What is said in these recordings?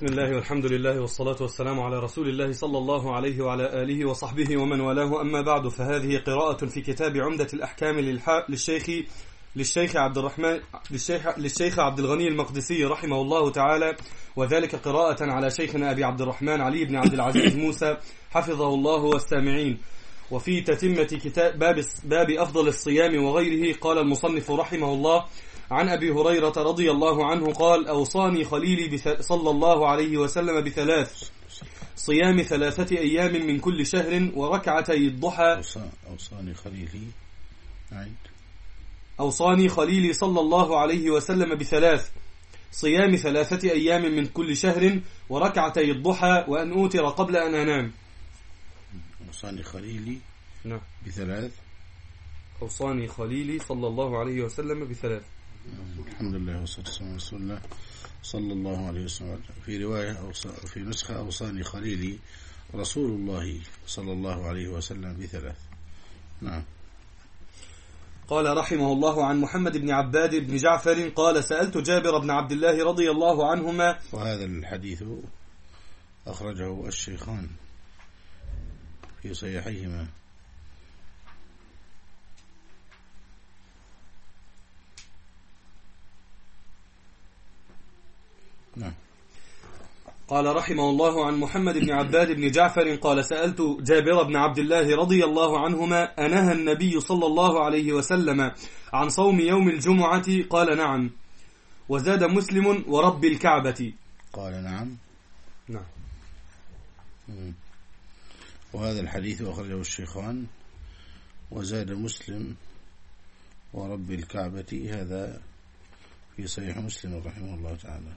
بسم الله والحمد لله والصلاة والسلام على رسول الله صلى الله عليه وعلى آله وصحبه ومن والاه. أما بعد، فهذه قراءة في كتاب عمدة الأحكام للشيخ عبد الغني المقدسي رحمه الله تعالى، وذلك قراءة على شيخنا أبي عبد الرحمن علي بن عبد العزيز موسى حفظه الله والسامعين. وفي تتمة كتاب باب أفضل الصيام وغيره، قال المصنف رحمه الله: عن أبي هريرة رضي الله عنه قال: أوصاني خليلي صلى الله عليه وسلم بثلاث: صيام 3 أيام من كل شهر وركعتي الضحى. أوصاني خليلي صلى الله عليه وسلم بثلاث: صيام 3 أيام من كل شهر وركعتي الضحى وأن أوتر قبل أن أنام. أوصاني خليلي نعم بثلاث. أوصاني خليلي صلى الله عليه وسلم بثلاث. الحمد لله والصلاة والسلام على رسول الله صلى الله عليه وسلم. في رواية في نسخة: أوصاني خليلي رسول الله صلى الله عليه وسلم بثلاث. نعم. قال رحمه الله: عن محمد بن عباد بن جعفر قال: سألت جابر بن عبد الله رضي الله عنهما. وهذا الحديث أخرجه الشيخان في صحيحيهما. نعم. قال رحمه الله: عن محمد بن عباد بن جعفر قال: سألت جابر بن عبد الله رضي الله عنهما: أنهى النبي صلى الله عليه وسلم عن صوم يوم الجمعة؟ قال: نعم. وزاد مسلم: ورب الكعبة. قال: نعم. نعم. وهذا الحديث أخرجه الشيخان. وزاد مسلم: ورب الكعبة. هذا في صحيح مسلم رحمه الله تعالى.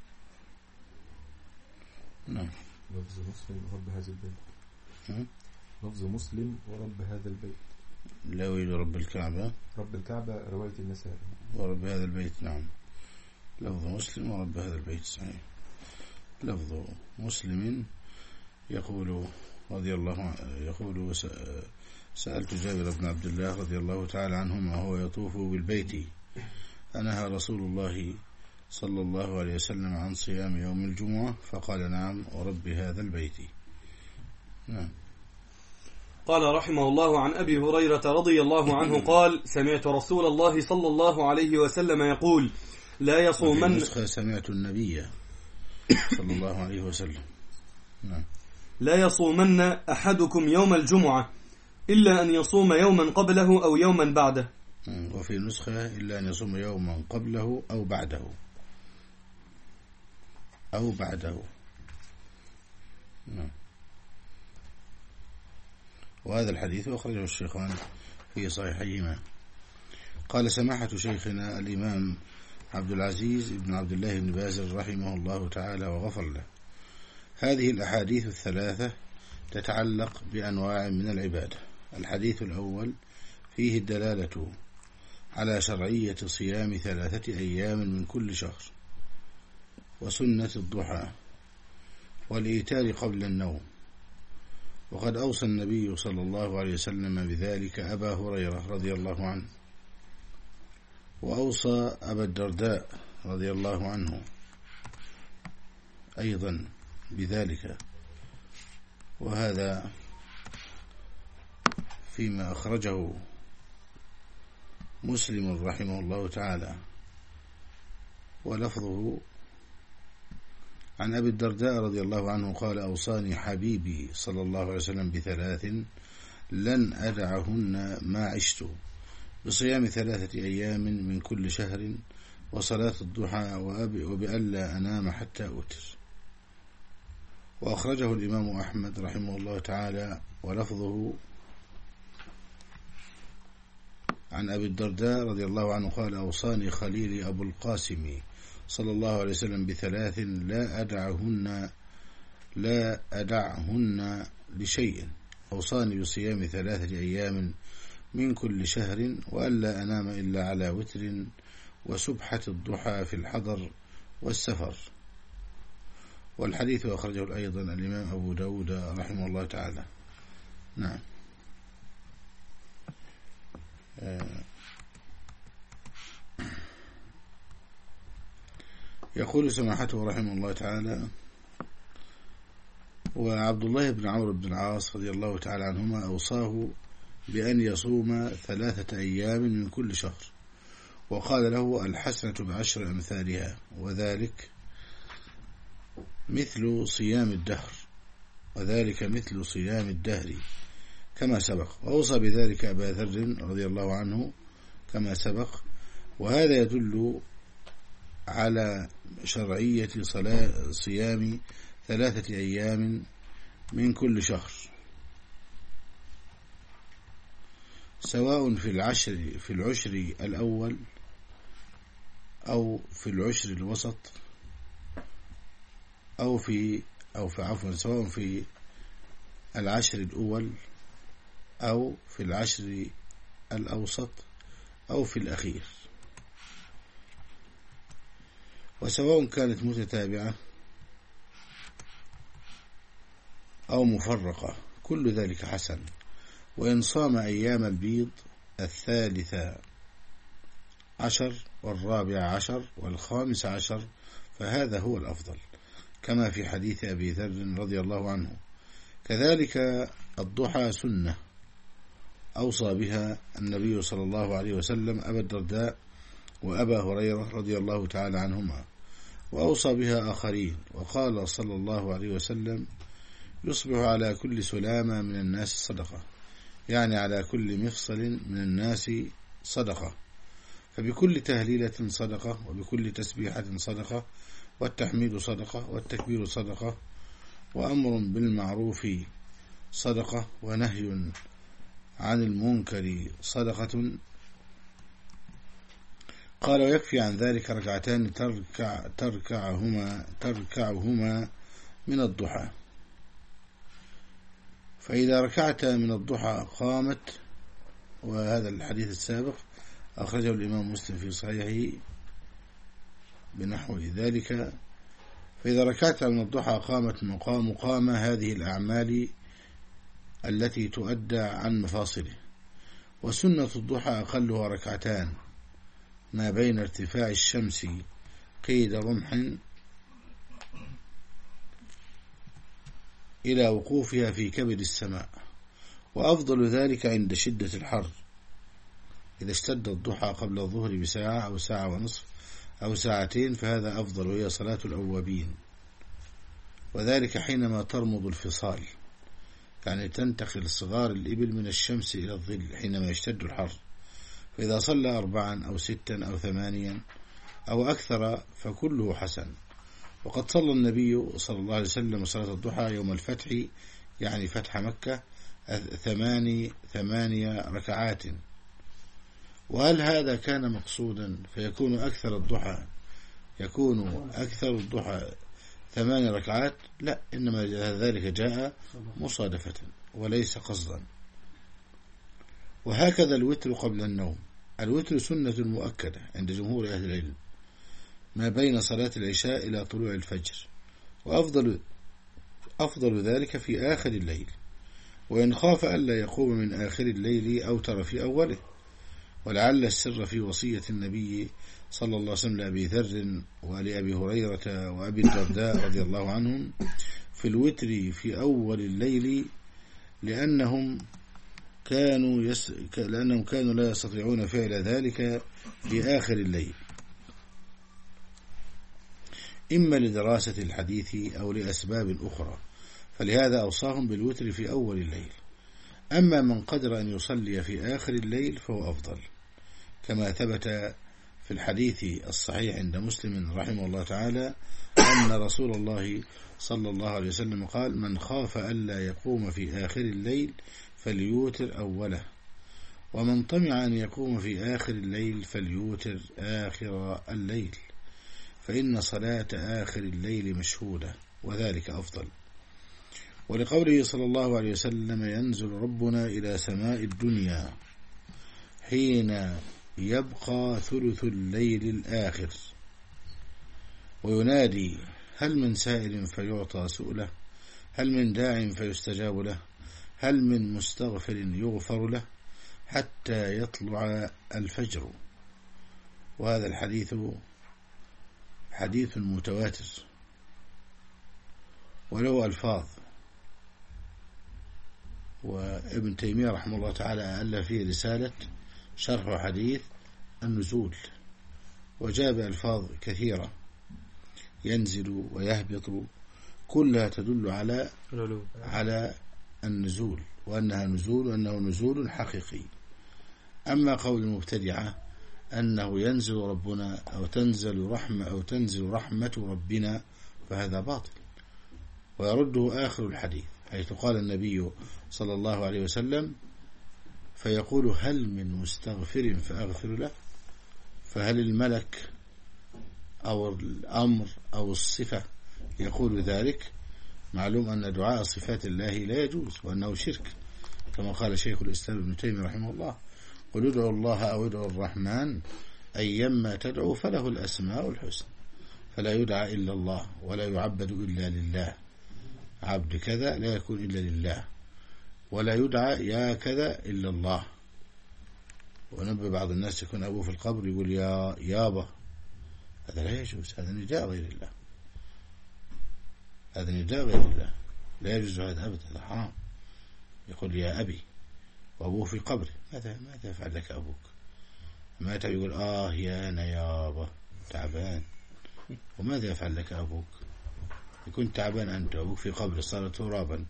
نعم. لفظ مسلم ورب هذا البيت. لفظ مسلم ورب هذا البيت. لا يريد رب الكعبة. رب الكعبة رواية النسائي. ورب هذا البيت. نعم. لفظ مسلم ورب هذا البيت صحيح. لفظ مسلم يقول رضي الله عنه، يقول: سألت جابر بن عبد الله رضي الله تعالى عنهما وهو يطوف بالبيت: أنهى رسول الله صلى الله عليه وسلم عن صيام يوم الجمعة؟ فقال: نعم، ورب هذا البيت. نعم. قال رحمه الله: عن أبي هريرة رضي الله عنه قال: سمعت رسول الله صلى الله عليه وسلم يقول: لا يصومن. سمعت النبي صلى الله عليه وسلم. نعم. لا يصومن أحدكم يوم الجمعة إلا أن يصوم يوما قبله أو يوما بعده. وفي نسخة: إلا أن يصوم يوما قبله أو بعده. أو بعده. نعم. وهذا الحديث أخرجه الشيخان في صحيحيهما. قال سماحة شيخنا الإمام عبد العزيز بن عبد الله بن باز رحمه الله تعالى وغفر له: هذه الأحاديث الثلاثة تتعلق بأنواع من العبادة. الحديث الأول فيه الدلالة على شرعية صيام 3 أيام من كل شهر، وسنة الضحى، والإيتار قبل النوم. وقد أوصى النبي صلى الله عليه وسلم بذلك أبا هريرة رضي الله عنه، وأوصى أبا الدرداء رضي الله عنه أيضا بذلك. وهذا فيما أخرجه مسلم رحمه الله تعالى. ولفظه: عن أبي الدرداء رضي الله عنه قال: أوصاني حبيبي صلى الله عليه وسلم بثلاث لن أدعهن ما عشت: بصيام 3 أيام من كل شهر، وصلاة الضحى، وبألا أنام حتى أوتر. وأخرجه الإمام أحمد رحمه الله تعالى. ولفظه: عن أبي الدرداء رضي الله عنه قال: أوصاني خليلي أبو القاسم صلى الله عليه وسلم بثلاث لا أدعهن لشيء: أوصاني بصيام 3 أيام من كل شهر، وألا أنام إلا على وتر، وسبحة الضحى في الحضر والسفر. والحديث أخرجه أيضا الإمام أبو داود رحمه الله تعالى. نعم. يقول سماحته رحمه الله تعالى: وعبد الله بن عمرو بن العاص رضي الله تعالى عنهما أوصاه بأن يصوم 3 أيام من كل شهر، وقال له: الحسنة ب10 أمثالها، وذلك مثل صيام الدهر كما سبق. وأوصى بذلك أبا ذر رضي الله عنه كما سبق. وهذا يدل على شرعية صيام 3 أيام من كل شهر، سواء في العشر الأول أو في العشر الوسط سواء في العشر الأول أو في العشر الأوسط أو في الأخير، وسواء كانت متتابعة أو مفرقة، كل ذلك حسن. وإن صام أيام البيض 13 و14 و15 فهذا هو الأفضل، كما في حديث أبي ذر رضي الله عنه. كذلك الضحى سنة أوصى بها النبي صلى الله عليه وسلم أبا الدرداء وأبا هريرة رضي الله تعالى عنهما، وأوصى بها آخرين. وقال صلى الله عليه وسلم: يصبح على كل سلامة من الناس صدقة، يعني على كل مفصل من الناس صدقة، فبكل تهليلة صدقة، وبكل تسبيحة صدقة، والتحميد صدقة، والتكبير صدقة، وأمر بالمعروف صدقة، ونهي عن المنكر صدقة. قال: ويكفي عن ذلك 2 تركعهما من الضحى. فإذا ركعت من الضحى قامت، وهذا الحديث السابق أخرجه الإمام مسلم في صحيحه بنحو ذلك. فإذا ركعت من الضحى قامت مقام هذه الأعمال التي تؤدى عن مفاصله. وسنة الضحى أقلها 2 ما بين ارتفاع الشمس قيد رمح إلى وقوفها في كبد السماء، وأفضل ذلك عند شدة الحر، إذا اشتد الضحى قبل الظهر بساعة أو ساعة ونصف أو 2 ساعات فهذا أفضل، وهي صلاة الأوابين، وذلك حينما ترمض الفصال، يعني تنتقل صغار الإبل من الشمس إلى الظل حينما يشتد الحر. فإذا صلى 4 أو 6 أو 8 أو أكثر فكله حسن. وقد صلى النبي صلى الله عليه وسلم صلاة الضحى يوم الفتح، يعني فتح مكة، 8 ركعات. وهل هذا كان مقصودا فيكون أكثر الضحى 8 ركعات؟ لا، إنما ذلك جاء مصادفة وليس قصدا. وهكذا الوتر قبل النوم. الوتر سنة مؤكدة عند جمهور أهل العلم ما بين صلاة العشاء إلى طلوع الفجر، وأفضل ذلك في آخر الليل، وإن خاف ألا يقوم من آخر الليل أوتر في أوله. ولعل السر في وصية النبي صلى الله عليه وسلم لأبي ذر ولأبي هريرة وأبي الدرداء رضي الله عنهم في الوتر في أول الليل، لأنهم كانوا لا يستطيعون فعل ذلك في آخر الليل، إما لدراسة الحديث أو لأسباب أخرى، فلهذا أوصاهم بالوتر في أول الليل. أما من قدر أن يصلي في آخر الليل فهو أفضل، كما ثبت في الحديث الصحيح عند مسلم رحمه الله تعالى أن رسول الله صلى الله عليه وسلم قال: من خاف ألا يقوم في آخر الليل فليوتر أوله، ومن طمع أن يقوم في آخر الليل فليوتر آخر الليل، فإن صلاة آخر الليل مشهودة، وذلك أفضل. ولقوله صلى الله عليه وسلم: ينزل ربنا إلى سماء الدنيا حين يبقى ثلث الليل الآخر وينادي: هل من سائل فيعطى سؤله، هل من داع فيستجاب له، هل من مستغفر يغفر له، حتى يطلع الفجر. وهذا الحديث حديث متواتر وله ألفاظ، وابن تيمية رحمه الله تعالى ألف فيه رسالة شرح حديث النزول، وجاء بألفاظ كثيرة ينزل ويهبط كلها تدل على النزول، وأنها نزول، وأنه نزول حقيقي. أما قول المبتدعة أنه ينزل ربنا أو تنزل رحمة ربنا فهذا باطل، ويرده آخر الحديث حيث قال النبي صلى الله عليه وسلم فيقول هل من مستغفر فأغفر له، فهل الملك أو الأمر أو الصفة يقول ذلك؟ معلوم أن دعاء صفات الله لا يجوز وأنه شرك، كما قال شيخ الإسلام ابن تيمية رحمه الله قل ادعوا الله أو ادعوا الرحمن أيما تدعو فله الأسماء الحسنى، فلا يدعى إلا الله ولا يعبد إلا لله، عبد كذا لا يكون إلا لله، ولا يدعى يا كذا إلا الله. ونبي بعض الناس يكون أبوه في القبر يقول يا يابا، هذا لا يجوز، هذا نداء غير الله، هذا نداء غير الله، لا يجوز هذا أبدا، هذا حرام. يقول يا أبي وأبوه في قبره، ماذا يفعل لك أبوك؟ ما يقول يا أنا يابا تعبان، وماذا يفعل لك أبوك؟ يكون تعبان أنت وأبوك في قبر صار ترابا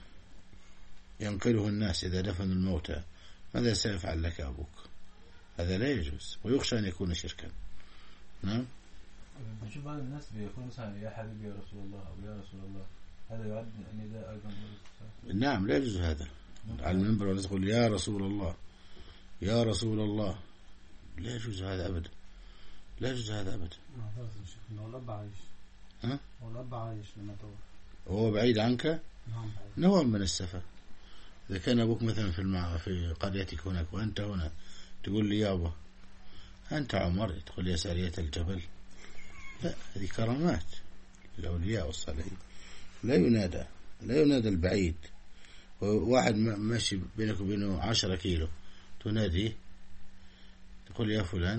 ينقله الناس إذا دفنوا الموتى، ماذا سيفعل لك أبوك؟ هذا لا يجوز، ويخشى أن يكون شركا. نعم. بنشوف بعض الناس بيقولوا مثلا يا حبيبي يا رسول الله أو يا رسول الله، هذا يعد نداء أيضا؟ نعم لا يجوز هذا على المنبر، والناس يقول يا رسول الله يا رسول الله، لا يجوز هذا أبدا، لا يجوز هذا أبدا. هو الأب عايش، هو الأب عايش لما توفى، هو بعيد عنك. نعم. نوع من السفة. إذا كان أبوك مثلا في قريتك هناك وأنت هنا تقول لي يابا، أنت عمر تقول لي يا سارية الجبل، لا، هذه كرامات الأولياء والصالحين، لا ينادى البعيد، واحد ماشي بينك وبينه 10 كيلو تناديه تقول يا فلان،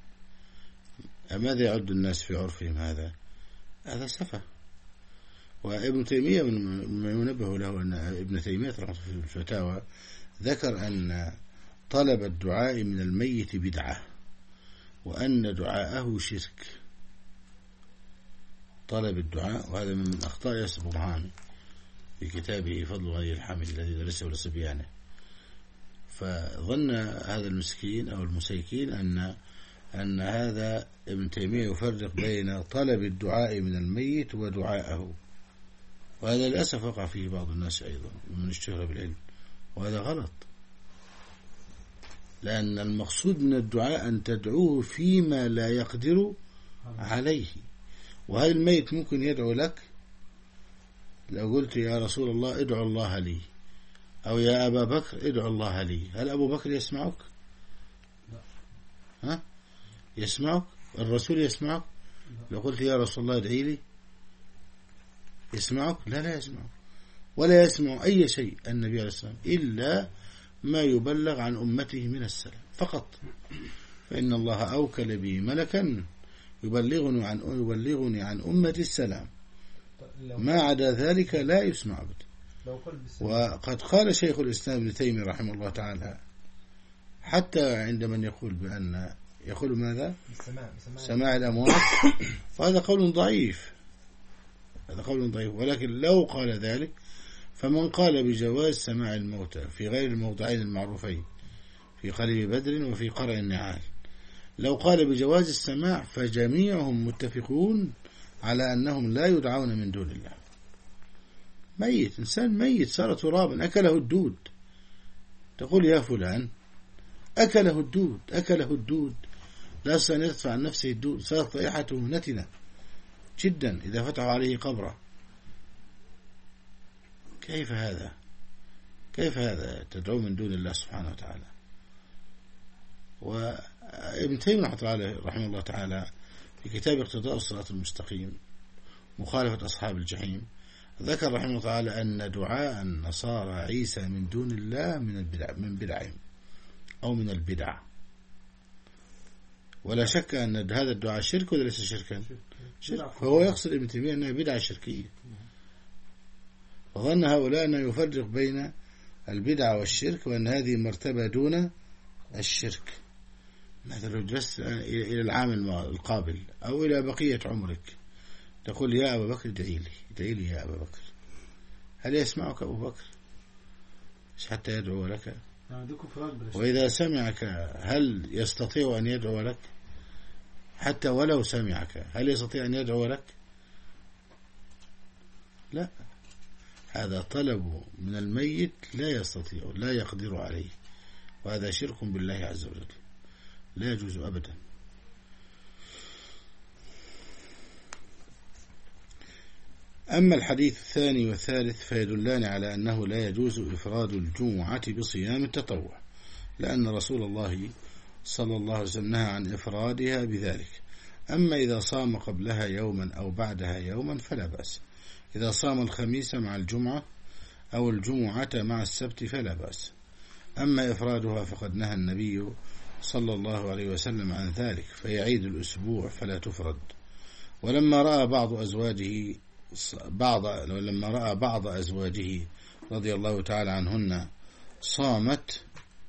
ماذا يعد الناس في عرفهم؟ هذا سفة. وابن تيمية من ينبه له أن ابن تيمية في الفتاوى ذكر أن طلب الدعاء من الميت بدعة، وأن دعاءه شرك، طلب الدعاء، وهذا من أخطاء ياسر برهامي في كتابه فضل غني الحمد الذي درسه لصبيانه. فظن هذا المسكين أو المسيكين أن هذا ابن تيمية يفرق بين طلب الدعاء من الميت ودعاءه، وهذا للأسف وقع فيه بعض الناس أيضا من اشتهر بالعلم، وهذا غلط، لأن المقصود من الدعاء أن تدعوه فيما لا يقدر عليه. وهل الميت ممكن يدعو لك؟ لو قلت يا رسول الله ادعو الله لي، أو يا أبا بكر ادعو الله لي، هل أبو بكر يسمعك؟ ها؟ يسمعك؟ الرسول يسمعك؟ لو قلت يا رسول الله ادعي لي يسمعك؟ لا يسمعك، ولا يسمع أي شيء النبي عليه الصلاة والسلام إلا ما يبلغ عن أمته من السلام فقط، فإن الله أوكل بي ملكا يبلغني عن أمتي السلام، ما عدا ذلك لا يسمع أبدا. وقد قال شيخ الإسلام ابن تيمية رحمه الله تعالى حتى عند من يقول ماذا؟ سماع الأموات، فهذا قول ضعيف، ولكن لو قال ذلك فمن قال بجواز سماع الموتى في غير الموضعين المعروفين في قليب بدر وفي قرع النعال، لو قال بجواز السماع فجميعهم متفقون على أنهم لا يدعون من دون الله. ميت، إنسان ميت صار ترابا أكله الدود، تقول يا فلان أكله الدود لا يستطيع أن يدفع عن نفسه الدود، صارت رائحته نتنة جدا إذا فتحوا عليه قبره. كيف هذا تدعو من دون الله سبحانه وتعالى؟ وابن تيمية رحمه الله تعالى في كتاب اقتضاء الصراط المستقيم مخالفة أصحاب الجحيم ذكر رحمه الله تعالى أن دعاء النصارى عيسى من دون الله من بدعهم أو من البدع، ولا شك أن هذا الدعاء شرك ولا ليس شركا؟ شرك. فهو يقصد ابن تيمية أنها بدعة شركية، وظن هؤلاء أنه يفرق بين البدعة والشرك، وأن هذه مرتبة دون الشرك. مثلا لو جلست إلى العام القابل أو إلى بقية عمرك تقول يا أبا بكر ادعي لي يا أبا بكر، هل يسمعك أبو بكر حتى يدعو لك؟ وإذا سمعك هل يستطيع أن يدعو لك؟ حتى ولو سمعك هل يستطيع أن يدعو لك؟ لا، هذا طلب من الميت لا يستطيع لا يقدر عليه، وهذا شرك بالله عز وجل لا يجوز أبدا. أما الحديث الثاني والثالث فيدلان على أنه لا يجوز إفراد الجمعة بصيام التطوع، لأن رسول الله صلى الله عليه وسلم نهى عن إفرادها بذلك. أما إذا صام قبلها يوما أو بعدها يوما فلا بأس. إذا صام الخميس مع الجمعة أو الجمعة مع السبت فلا بأس. أما إفرادها فقد نهى النبي صلى الله عليه وسلم عن ذلك، فيعيد الأسبوع فلا تفرد. ولما رأى بعض أزواجه رضي الله تعالى عنهن صامت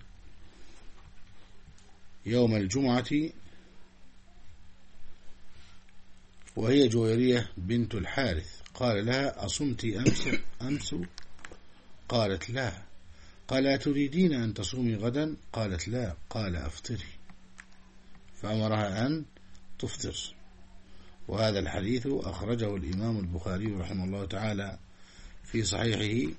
يوم الجمعة وهي جويرية بنت الحارث، قال لها أصمت أمس؟ قالت لا. قال أتريدين أن تصومي غدا؟ قالت لا. قال أفطري، فأمرها أن تفطر. وهذا الحديث أخرجه الإمام البخاري رحمه الله تعالى في صحيحه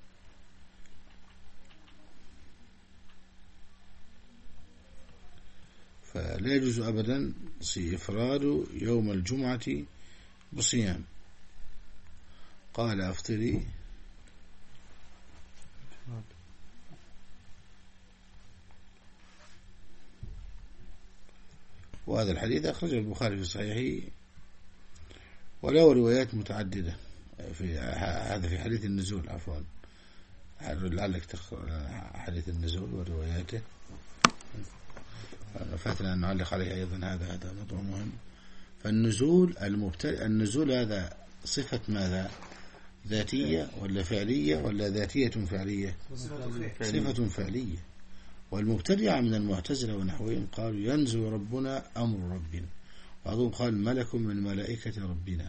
فلا يجوز أبدا إفراد يوم الجمعة بصيام. قال أفطري. وهذا الحديث أخرجه البخاري في صحيحه وله روايات متعددة في هذا في حديث النزول. عفوا، لعلك تقرأ حديث النزول ورواياته، فاتنا أن نعلق عليه أيضا. هذا موضوع مهم. فالنزول النزول هذا صفة ماذا؟ ذاتية ولا فعلية ولا ذاتية فعلية؟ صفة فعلية. والمبتدعة من المعتزلة ونحوهم قالوا ينزل ربنا أمر ربنا، وبعضهم قال ملك من ملائكة ربنا،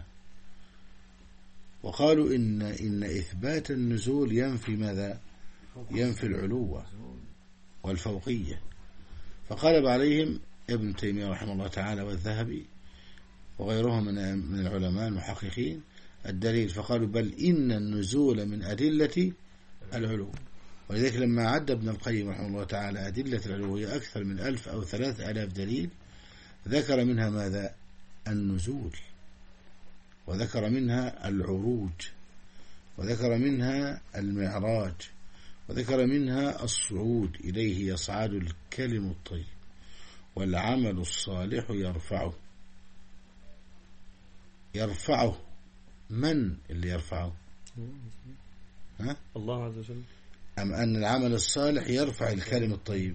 وقالوا إن إثبات النزول ينفي ماذا؟ ينفي العلو والفوقية. فقالب عليهم ابن تيمية رحمه الله تعالى والذهبي وغيرهم من العلماء المحققين الدليل، فقالوا بل إن النزول من أدلة العلو. ولذلك لما عد ابن القيم رحمه الله تعالى أدلة العلو هي أكثر من 1000 أو 3000 دليل، ذكر منها ماذا؟ النزول، وذكر منها العروج، وذكر منها المعراج، وذكر منها الصعود إليه يصعد الكلم الطيب والعمل الصالح يرفعه. من اللي يرفعه؟ الله عز وجل. أم أن العمل الصالح يرفع الكلم الطيب؟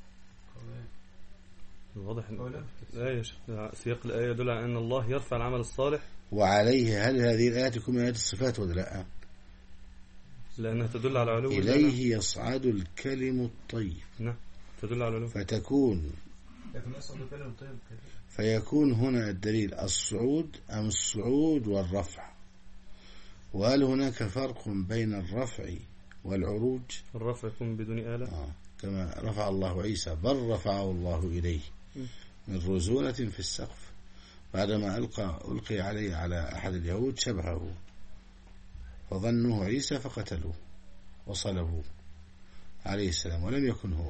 واضح الآية، سياق الآية يدل على أن الله يرفع العمل الصالح. وعليه هل هذه الآية تكون من آيات الصفات ولا لا؟ لأنها تدل على علو إليه يصعد الكلم الطيب. نعم، تدل على علو. فيكون هنا الدليل الصعود أم الصعود والرفع؟ وهل هناك فرق بين الرفع والعروج؟ الرفع يكون بدون آلة، كما رفع الله عيسى، بل رفعه الله إليه من رزونة في السقف بعدما ألقي عليه على أحد اليهود شبهه فظنوه عيسى فقتلوه وصلبوه عليه السلام ولم يكن هو.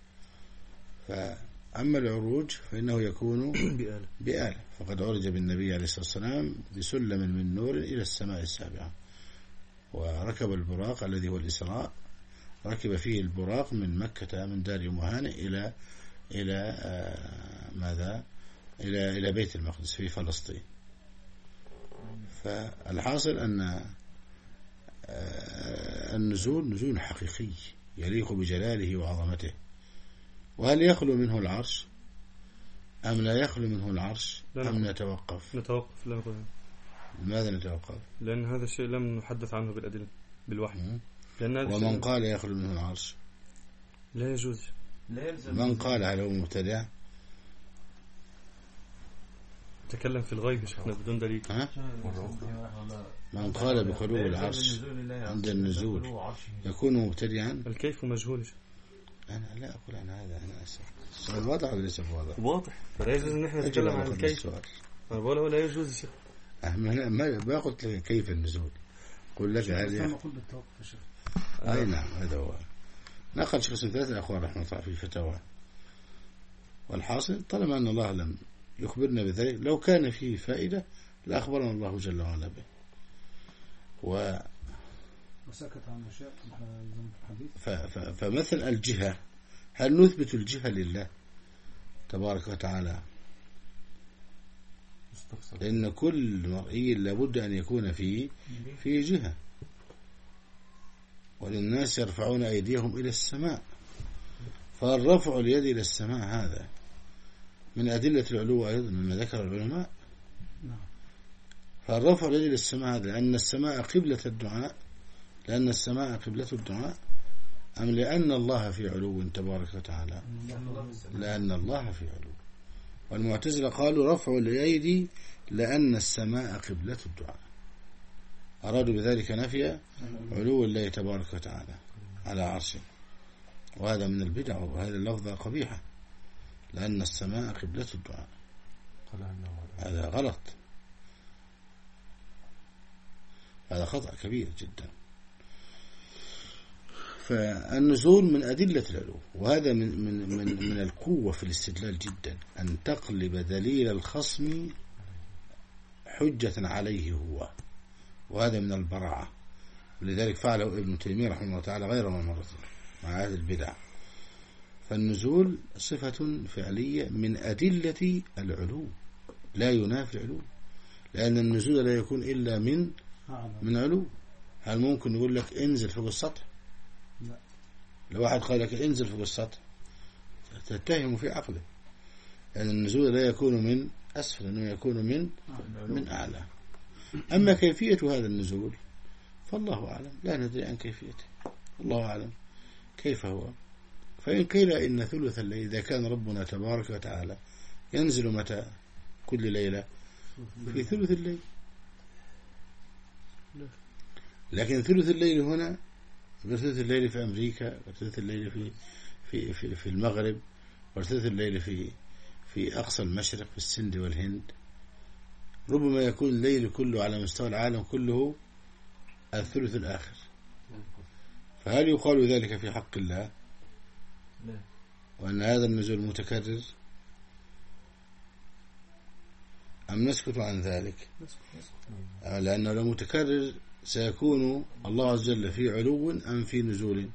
فأما العروج فإنه يكون بآلة، فقد عرج بالنبي عليه الصلاة والسلام بسلم من نور إلى السماء السابعة، وركب البراق الذي هو الإسراء، ركب فيه البراق من مكة من دار أم هانئ إلى ماذا؟ إلى بيت المقدس في فلسطين. فالحاصل أن النزول نزول حقيقي يليق بجلاله وعظمته. وهل يخلو منه العرش أم لا يخلو منه العرش أم نتوقف؟ لا. لماذا نتوقف؟ لأن هذا الشيء لم نحدث عنه بالأدلة بالوحي. ومن قال يخرج منه العرش لا يجوز. من قال على مبتدع تكلم في الغيب شيخنا بدون دليل. من قال بخلو العرش عند النزول يكون مبتدعا. الكيف مجهول. أنا لا أقول عن هذا، أنا أسف. السؤال واضح ولا ليس واضح؟ واضح. فلا يجوز إن إحنا نتكلم عن الكيف. أنا بقول ولا يجوز شيء. ما قلت لك كيف النزول، قل لك هذه. ما قلت بالتوقف يا شيخ. أي نعم، هذا هو. نقل شيخ ثلاثة أخوان رحمه الله في فتاوى. والحاصل طالما أن الله لم يخبرنا بذلك، لو كان فيه فائدة لأخبرنا الله جل وعلا به. وسكت عن أشياء فمثل الجهة، هل نثبت الجهة لله تبارك وتعالى؟ لأن كل مرئي لابد أن يكون فيه جهة. وللناس يرفعون أيديهم إلى السماء، فالرفع اليد إلى السماء هذا من أدلة العلو أيضا مما ذكر العلماء. فالرفع اليد إلى السماء هذا لأن السماء قبلة الدعاء، لأن السماء قبلة الدعاء، أم لأن الله في علو تبارك وتعالى؟ لأن الله في علو. والمعتزلة قالوا رفع الأيدي لأن السماء قبلة الدعاء، أرادوا بذلك نفي علو الله تبارك وتعالى على عرشه، وهذا من البدع، وهذه اللفظة قبيحة، لأن السماء قبلة الدعاء، هذا غلط، هذا خطأ كبير جدا. فالنزول من أدلة العلو، وهذا من القوة في الاستدلال جدا، أن تقلب دليل الخصم حجة عليه هو، وهذا من البراعة. ولذلك فعله ابن تيمية رحمه الله تعالى غير مرة مع هذه البدع. فالنزول صفة فعلية من أدلة العلو، لا ينافي العلو، لأن النزول لا يكون إلا من علو. هل ممكن يقول لك انزل فوق السطح؟ لا. لو واحد قال لك انزل فوق السطح تتهم في عقله، لأن النزول لا يكون من أسفل، إنه يكون من أعلى. أما كيفية هذا النزول فالله أعلم، لا ندري عن كيفيته، الله أعلم كيف هو. فإن قيل إن ثلث الليل، إذا كان ربنا تبارك وتعالى ينزل متى؟ كل ليلة في ثلث الليل، لكن ثلث الليل هنا غير ثلث الليل في أمريكا، غير ثلث الليل في المغرب، غير ثلث الليل في أقصى المشرق في السند والهند. ربما يكون الليل كله على مستوى العالم كله الثلث الآخر. فهل يقال ذلك في حق الله؟ وأن هذا النزول متكرر، أم نسكت عن ذلك؟ لأنه لو متكرر سيكون الله عز وجل في علو أم في نزول،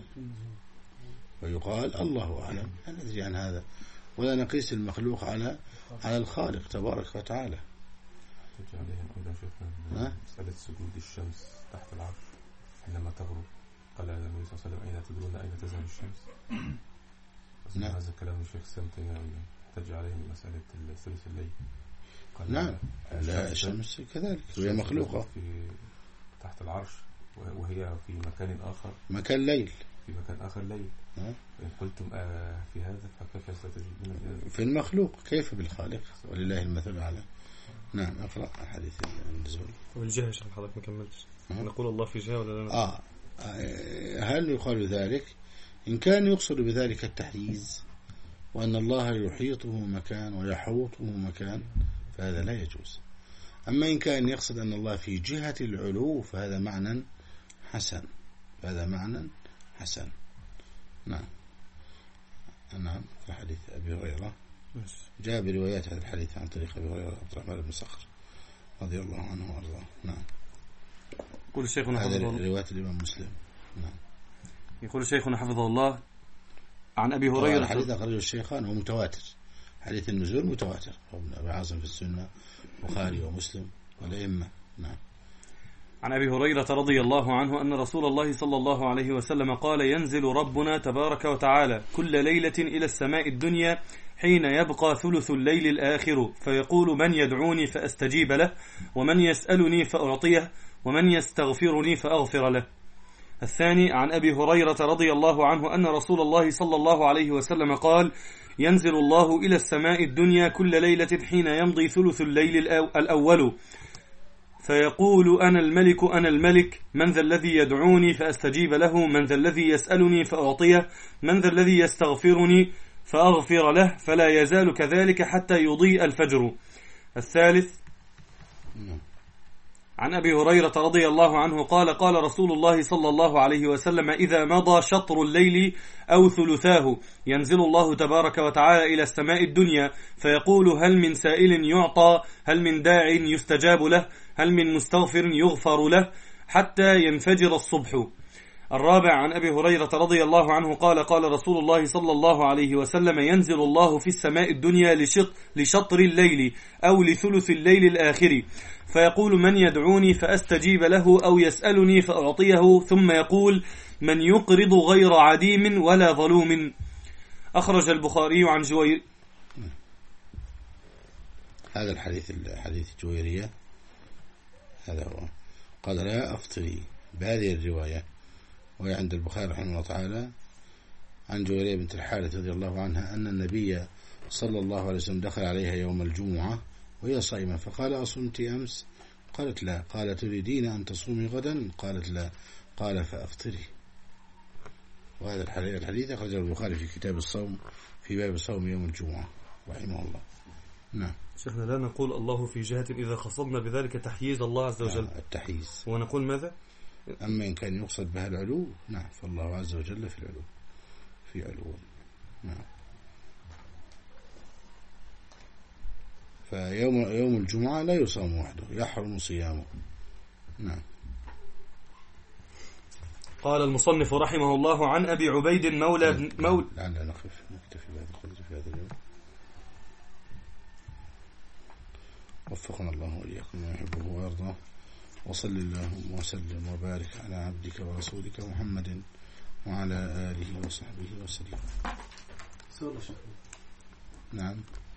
ويقال الله أعلم، لا ندري عن هذا، ولا نقيس المخلوق على الخالق تبارك وتعالى. عليهم أيضا شيخنا مسألة سجود الشمس تحت العرش حينما تغرب، قال النبي صلى الله عليه وسلم أين تدرون أين تذهب الشمس؟ نعم. هذا كلام الشيخ سامتين احتج عليه من مسألة ثلث الليل. نعم، لا الشمس كذلك وهي مخلوقة في تحت العرش، وهي في مكان آخر، مكان ليل، في مكان آخر ليل. إن قلتم في هذا فكيف ستجدون في المخلوق؟ كيف بالخالق؟ ولله المثل الأعلى. نعم، أقرأ حديث النزول. والجهة شيخ حضرتك ما كملتش. نقول الله في جهة ولا لا؟ هل يقال ذلك؟ إن كان يقصد بذلك التحييز، وأن الله يحيطه مكان ويحوطه مكان، فهذا لا يجوز. أما إن كان يقصد أن الله في جهة العلو فهذا معنى حسن، فهذا معنى حسن. نعم. نعم. في حديث أبي هريرة جاء بروايات هذا الحديث عن طريق أبي هريرة عبد الرحمن بن صخر رضي الله عنه وأرضاه. نعم. يقول شيخنا حفظه الله، رواية الإمام مسلم. نعم. يقول شيخنا حفظه الله عن أبي هريرة، الحديث أخرجه الشيخان ومتواتر، حديث النزول متواتر، ابن أبي عاصم في السنة، بخاري ومسلم والأئمة. نعم. عن أبي هريرة رضي الله عنه أن رسول الله صلى الله عليه وسلم قال: ينزل ربنا تبارك وتعالى كل ليلة إلى السماء الدنيا حين يبقى ثلث الليل الآخر، فيقول: من يدعوني فأستجيب له، ومن يسألني فأعطيه، ومن يستغفرني فأغفر له. الثاني عن أبي هريرة رضي الله عنه أن رسول الله صلى الله عليه وسلم قال: ينزل الله إلى السماء الدنيا كل ليلة حين يمضي ثلث الليل الأول فيقول: أنا الملك أنا الملك، من ذا الذي يدعوني فأستجيب له، من ذا الذي يسألني فأعطيه، من ذا الذي يستغفرني فأغفر له، فلا يزال كذلك حتى يضيء الفجر. الثالث عن أبي هريرة رضي الله عنه قال: قال رسول الله صلى الله عليه وسلم: إذا مضى شطر الليل أو ثلثاه ينزل الله تبارك وتعالى إلى السماء الدنيا فيقول: هل من سائل يعطى، هل من داع يستجاب له، هل من مستغفر يغفر له، حتى ينفجر الصبح. الرابع عن أبي هريرة رضي الله عنه قال: قال رسول الله صلى الله عليه وسلم: ينزل الله في السماء الدنيا لشطر الليل أو لثلث الليل الآخر فيقول: من يدعوني فأستجيب له، أو يسألني فأعطيه، ثم يقول: من يقرض غير عديم ولا ظلوم. أخرج البخاري عن جوير. هذا الحديث جويرية، هذا هو. قال: لا أفطري، بهذه الرواية وهي عند البخاري رحمه الله تعالى عن جويرية بنت الحارث رضي الله عنها أن النبي صلى الله عليه وسلم دخل عليها يوم الجمعة وهي صائمة فقال: أصمت أمس؟ قالت: لا. قال: تريدين أن تصومي غدا؟ قالت: لا. قال: فأفطري. وهذا الحديث أخرجه البخاري في كتاب الصوم في باب الصوم يوم الجمعة رحمه الله. نعم. شيخنا لا نقول الله في جهة إذا خصدنا بذلك تحييز الله عز وجل. التحييز. ونقول ماذا؟ أما إن كان يقصد بها العلو، نعم، فالله عز وجل في العلو، في علو. نعم. فيوم الجمعة لا يصام وحده، يحرم صيامه. نعم. قال المصنف رحمه الله: عن أبي عبيد مولى لعلنا نكتفي بهذا القدر في هذا اليوم. وفقنا الله وإياكم ما يحبه ويرضاه، وصل اللهم وسلم وبارك على عبدك ورسولك محمد وعلى آله وصحبه وسلم. نعم.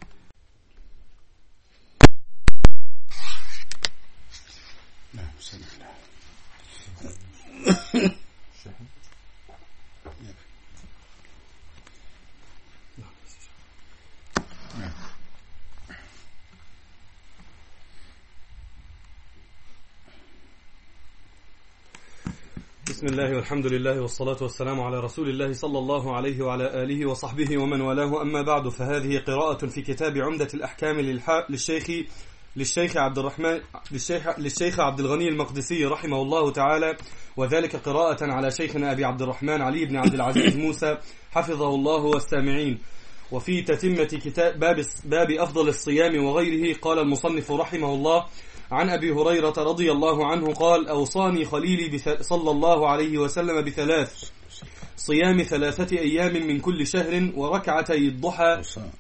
نعم. بسم الله. بسم الله والحمد لله والصلاة والسلام على رسول الله صلى الله عليه وعلى آله وصحبه ومن والاه. أما بعد، فهذه قراءة في كتاب عمدة الأحكام للشيخ عبد الغني المقدسي رحمه الله تعالى، وذلك قراءة على شيخنا أبي عبد الرحمن علي بن عبد العزيز موسى حفظه الله والسامعين. وفي تتمة كتاب باب أفضل الصيام وغيره قال المصنف رحمه الله: عن أبي هريرة رضي الله عنه قال: أوصاني خليلي صلى الله عليه وسلم بثلاث: صيام 3 أيام من كل شهر وركعتي الضحى.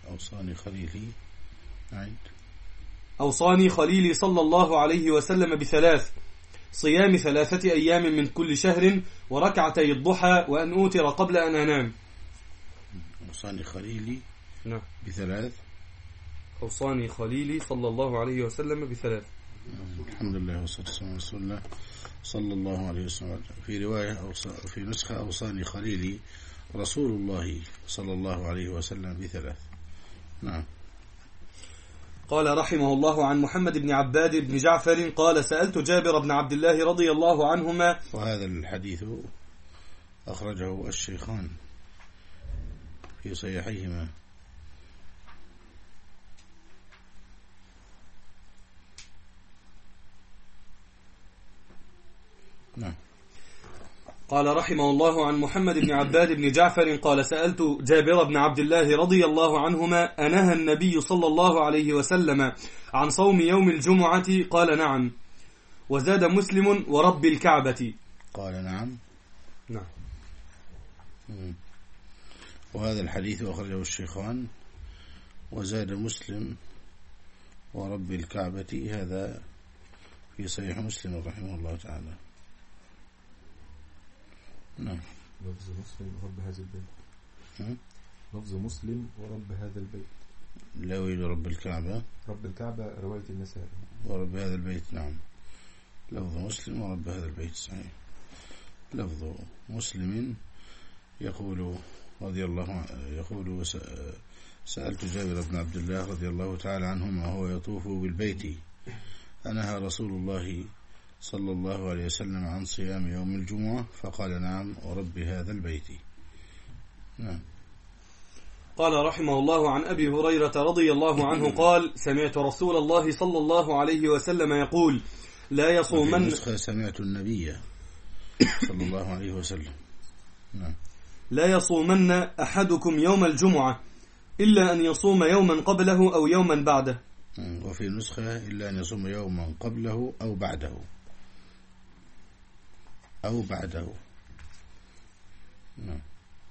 أوصاني خليلي صلى الله عليه وسلم بثلاث: صيام 3 أيام من كل شهر وركعتي الضحى وأن أوتر قبل أن أنام. أوصاني خليلي بثلاث. أوصاني خليلي صلى الله عليه وسلم بثلاث. الحمد لله والصلاة والسلام على رسول الله صلى الله عليه وسلم. في رواية في نسخة: أوصاني خليلي رسول الله صلى الله عليه وسلم بثلاث. نعم. قال رحمه الله: عن محمد بن عباد بن جعفر قال: سألت جابر بن عبد الله رضي الله عنهما. وهذا الحديث أخرجه الشيخان في صحيحيهما. نعم. قال رحمه الله: عن محمد بن عباد بن جعفر قال: سألت جابر بن عبد الله رضي الله عنهما: أنهى النبي صلى الله عليه وسلم عن صوم يوم الجمعة؟ قال: نعم. وزاد مسلم: ورب الكعبة. قال: نعم. نعم. وهذا الحديث أخرجه الشيخان. وزاد مسلم: ورب الكعبة. هذا في صحيح مسلم رحمه الله تعالى. نعم. لفظ مسلم ورب هذا البيت. لفظ مسلم ورب هذا البيت. لا يريد رب الكعبة. رب الكعبة رواية النسائي. ورب هذا البيت. نعم. لفظ مسلم ورب هذا البيت. صحيح. لفظ مسلم يقول رضي الله عنه يقول سألت جابر بن عبد الله رضي الله تعالى عنهما وهو يطوف بالبيت أنهى رسول الله صلى الله عليه وسلم عن صيام يوم الجمعة فقال نعم ورب هذا البيت. نعم. قال رحمه الله عن أبي هريرة رضي الله عنه قال سمعت رسول الله صلى الله عليه وسلم يقول لا يصومن سمعت النبي صلى الله عليه وسلم. نعم. لا يصومن أحدكم يوم الجمعة إلا أن يصوم يوما قبله أو يوما بعده. وفي نسخة إلا أن يصوم يوما قبله أو بعده. نعم.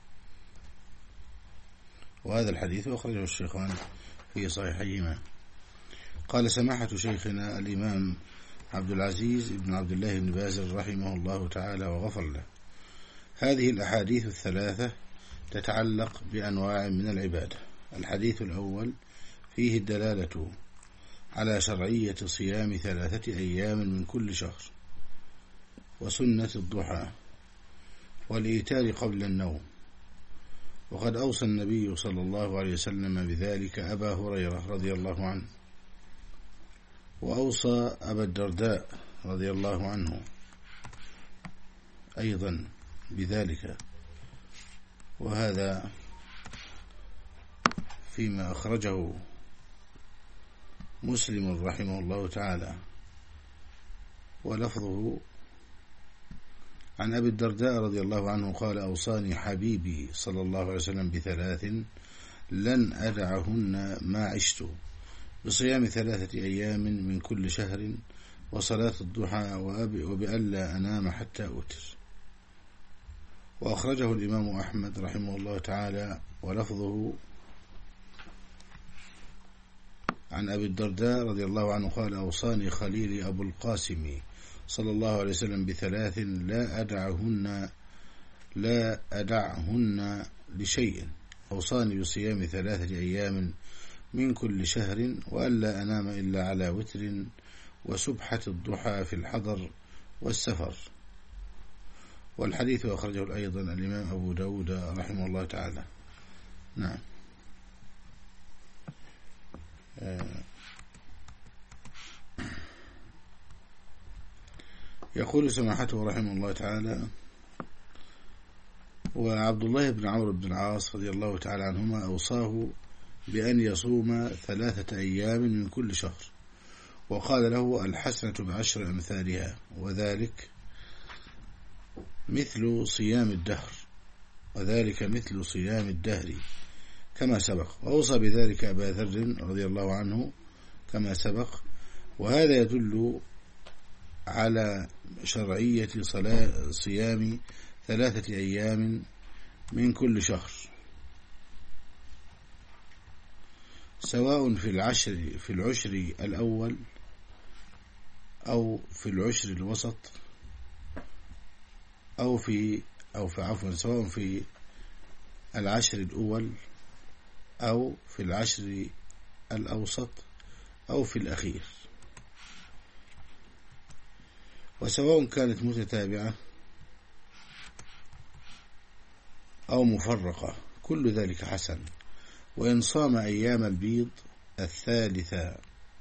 وهذا الحديث أخرجه الشيخان في صحيحيهما. قال سماحة شيخنا الإمام عبد العزيز بن عبد الله بن باز رحمه الله تعالى وغفر له هذه الأحاديث الثلاثة تتعلق بأنواع من العبادة. الحديث الأول فيه الدلالة على شرعية صيام 3 أيام من كل شهر وسنة الضحى والإيتار قبل النوم، وقد أوصى النبي صلى الله عليه وسلم بذلك أبا هريرة رضي الله عنه، وأوصى أبا الدرداء رضي الله عنه أيضا بذلك، وهذا فيما أخرجه مسلم رحمه الله تعالى، ولفظه عن أبي الدرداء رضي الله عنه قال أوصاني حبيبي صلى الله عليه وسلم ب3 لن أدعهن ما عشت، بصيام 3 أيام من كل شهر وصلاة الضحى وبألا أنام حتى أوتر. وأخرجه الإمام أحمد رحمه الله تعالى، ولفظه عن أبي الدرداء رضي الله عنه قال أوصاني خليلي أبو القاسم صلى الله عليه وسلم ب3 لا أدعهن لشيء، أوصاني بصيام 3 أيام من كل شهر وألا أنام إلا على وتر وسبحة الضحى في الحضر والسفر. والحديث أخرجه أيضا الإمام أبو داود رحمه الله تعالى. نعم. يقول سماحته رحمه الله تعالى وعبد الله بن عمرو بن العاص رضي الله تعالى عنهما أوصاه بأن يصوم 3 أيام من كل شهر، وقال له الحسنة ب10 أمثالها، وذلك مثل صيام الدهر كما سبق، وأوصى بذلك أبا ذر رضي الله عنه كما سبق. وهذا يدل على شرعية صيام 3 أيام من كل شهر، سواء في العشر الأول أو في العشر الوسط سواء في العشر الأول أو في العشر الأوسط أو في الأخير، وسواء كانت متتابعة أو مفرقة، كل ذلك حسن. وإن صام أيام البيض 13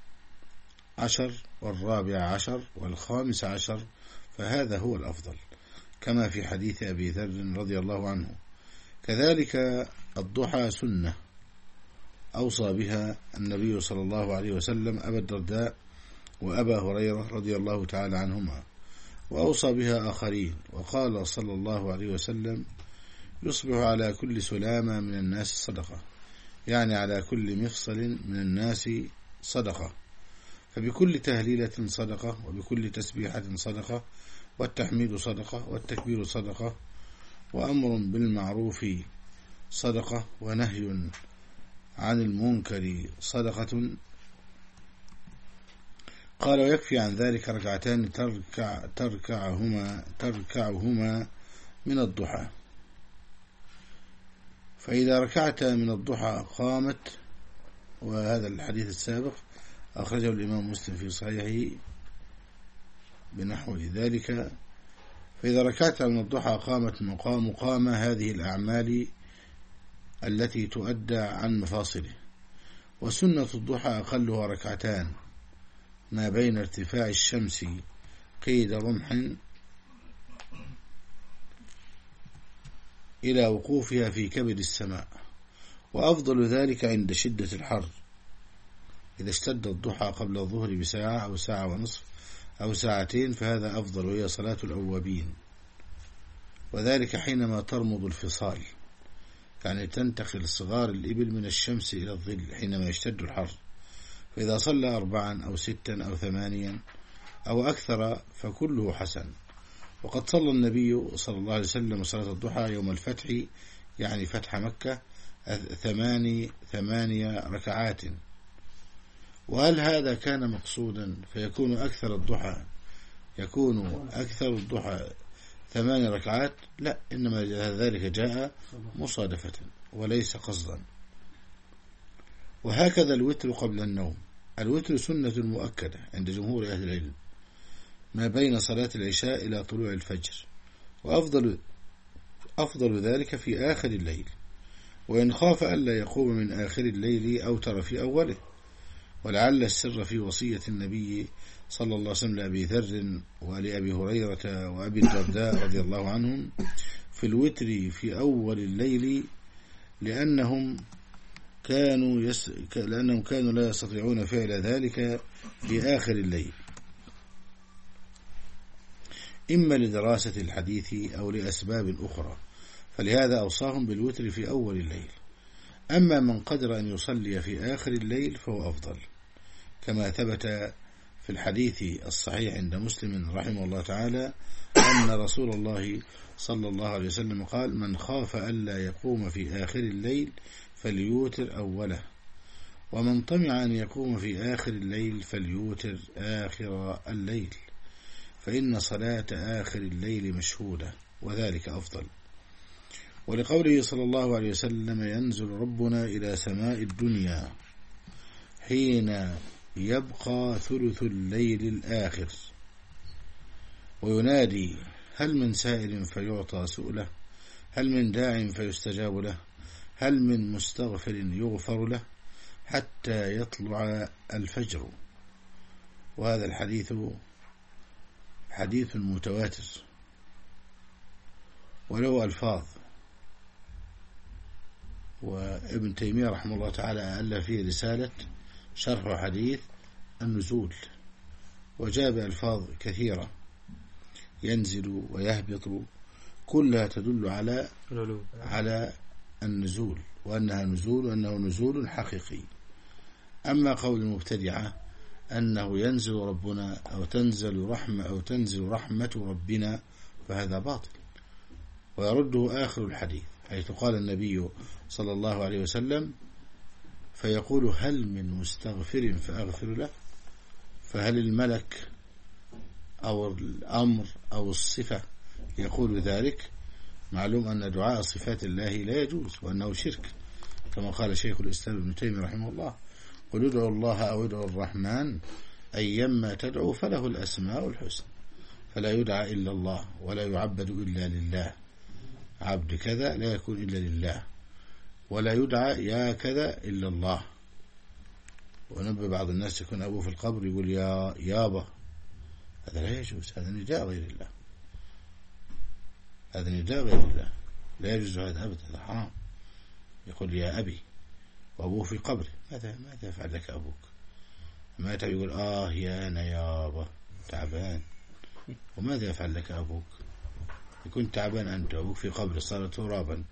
و14 و15 فهذا هو الأفضل، كما في حديث أبي ذر رضي الله عنه. كذلك الضحى سنة أوصى بها النبي صلى الله عليه وسلم أبا الدرداء وأبا هريرة رضي الله تعالى عنهما، وأوصى بها آخرين، وقال صلى الله عليه وسلم يصبح على كل سلامة من الناس صدقة، يعني على كل مفصل من الناس صدقة، فبكل تهليلة صدقة، وبكل تسبيحة صدقة، والتحميد صدقة، والتكبير صدقة، وأمر بالمعروف صدقة، ونهي عن المنكر صدقة. قال ويكفي عن ذلك 2 تركعهما من الضحى، فإذا ركعت من الضحى قامت. وهذا الحديث السابق أخرجه الإمام مسلم في صحيحه بنحو ذلك. فإذا ركعت من الضحى قامت مقام هذه الأعمال التي تؤدى عن مفاصله. وسنة الضحى أقلها ركعتان ما بين ارتفاع الشمس قيد رمح إلى وقوفها في كبد السماء، وأفضل ذلك عند شدة الحر إذا اشتد الضحى قبل الظهر بساعة أو ساعة ونصف أو ساعتين فهذا أفضل، وهي صلاة الأوابين، وذلك حينما ترمض الفصال، يعني تنتقل صغار الإبل من الشمس إلى الظل حينما يشتد الحر. فإذا صلى 4 أو 6 أو 8 أو أكثر فكله حسن. وقد صلى النبي صلى الله عليه وسلم صلاة الضحى يوم الفتح، يعني فتح مكة، 8 ركعات. وهل هذا كان مقصودا فيكون أكثر الضحى 8 ركعات؟ لا، إنما ذلك جاء مصادفة وليس قصدا. وهكذا الوتر قبل النوم. الوتر سنة مؤكدة عند جمهور أهل العلم ما بين صلاة العشاء إلى طلوع الفجر، وأفضل ذلك في آخر الليل، وإن خاف ألا يقوم من آخر الليل أوتر في أوله. ولعل السر في وصية النبي صلى الله عليه وسلم لأبي ذر ولأبي هريرة وأبي الدرداء رضي الله عنهم في الوتر في أول الليل، لأنهم كانوا لا يستطيعون فعل ذلك في آخر الليل، إما لدراسة الحديث أو لأسباب أخرى، فلهذا أوصاهم بالوتر في أول الليل. أما من قدر أن يصلي في آخر الليل فهو أفضل، كما ثبت في الحديث الصحيح عند مسلم رحمه الله تعالى أن رسول الله صلى الله عليه وسلم قال: من خاف ألا يقوم في آخر الليل فليوتر أوله، ومن طمع أن يقوم في آخر الليل فليوتر آخر الليل، فإن صلاة آخر الليل مشهودة وذلك أفضل. ولقوله صلى الله عليه وسلم: ينزل ربنا إلى سماء الدنيا حين يبقى ثلث الليل الآخر وينادي: هل من سائل فيعطى سؤله، هل من داع فيستجاب له، هل من مستغفر يغفر له، حتى يطلع الفجر. وهذا الحديث حديث متواتر وله ألفاظ. وابن تيمية رحمه الله تعالى ألف فيه رسالة شرح حديث النزول، وجاب ألفاظ كثيرة ينزل ويهبط، كلها تدل على النزول، وأنها نزول، وأنه نزول حقيقي. أما قول المبتدعة أنه ينزل ربنا أو تنزل رحمة ربنا فهذا باطل، ويرده آخر الحديث حيث قال النبي صلى الله عليه وسلم: فيقول: هل من مستغفر فأغفر له. فهل الملك أو الأمر أو الصفة يقول ذلك؟ معلوم أن دعاء صفات الله لا يجوز، وأنه شرك، كما قال شيخ الإسلام ابن تيمية رحمه الله: قل ادعوا الله أو ادعوا الرحمن أيما تدعو فله الأسماء الحسنى، فلا يدعى إلا الله ولا يعبد إلا لله، عبد كذا لا يكون إلا لله، ولا يدعى يا كذا إلا الله. ونبي بعض الناس يكون أبوه في القبر يقول يا يابا، هذا لا يجوز، هذا نداء غير الله، هذا نداء غير الله، لا يجوز هذا أبدا، هذا حرام. يقول يا أبي وأبوه في القبر، ماذا يفعل لك أبوك؟ ما يقول يا أنا يابا تعبان، وماذا يفعل لك أبوك؟ يكون تعبان أنت، أبوك في قبر صار ترابا